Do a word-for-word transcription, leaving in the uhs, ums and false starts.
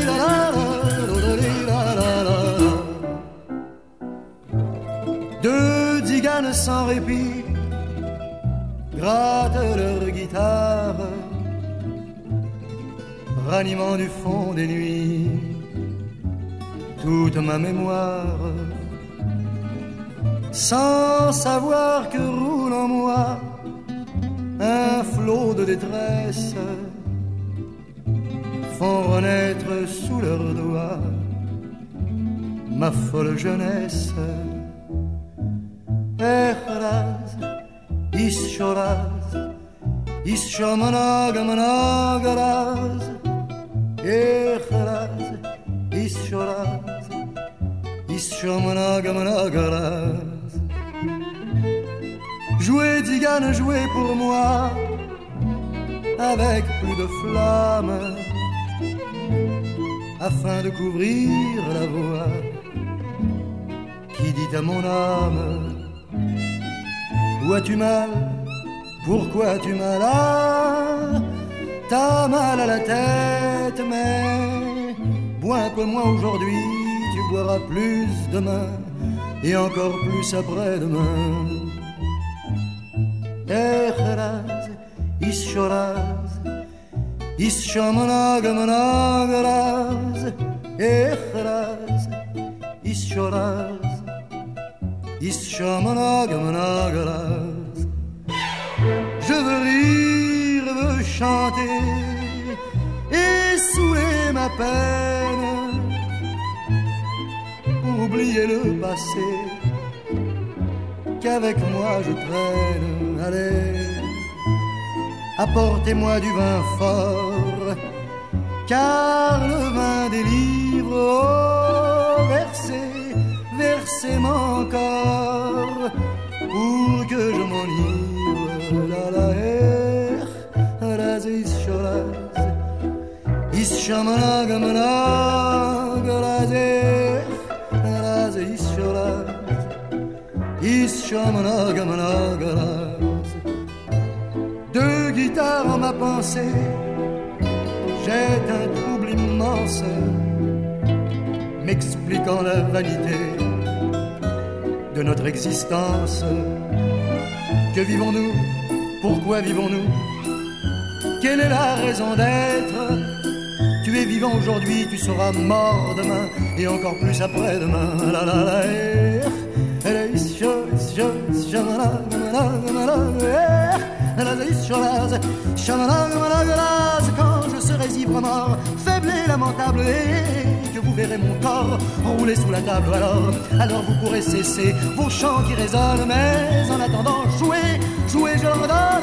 Deux tziganes sans répit grattent leur guitare, ranimant du fond des nuits toute ma mémoire, sans savoir que roule en moi un flot de détresse, font renaître sous leurs doigts ma folle jeunesse. Echraz, ischoraz, ischomanagamanagaraz, echraz, ischoraz, ischomanagamanagaraz. Jouez, tzigane, jouez pour moi, avec plus de flamme, afin de couvrir la voix qui dit à mon âme: où as-tu mal? Pourquoi as-tu mal? Ah, t'as mal à la tête, mais bois un peu moins aujourd'hui, tu boiras plus demain, et encore plus après-demain. Echraz, ischoraz, ischomanagamanagaraz, echraz, ischoraz, ischomanagamanagaraz. Je veux rire, veux chanter et saouler ma peine pour oublier le passé qu'avec moi je traîne. Allez, apportez-moi du vin fort, car le vin délivre. Oh, versez, versez-moi encore pour que je m'enivre. La la er, raz ischoraz, ischomanagamanaga, raz er, raz ischoraz, ischomanagamanaga. Deux guitares en ma pensée, jette un trouble immense, m'expliquant la vanité de notre existence. Que vivons-nous? Pourquoi vivons-nous? Quelle est la raison d'être? Tu es vivant aujourd'hui, tu seras mort demain, et encore plus après-demain. La la la eh, eh, ischo, ischo, ischomanagamalag, quand je serai ivre mort, faible et lamentable, et que vous verrez mon corps rouler sous la table, alors, alors vous pourrez cesser vos chants qui résonnent, mais en attendant, jouez, jouez, je leur donne.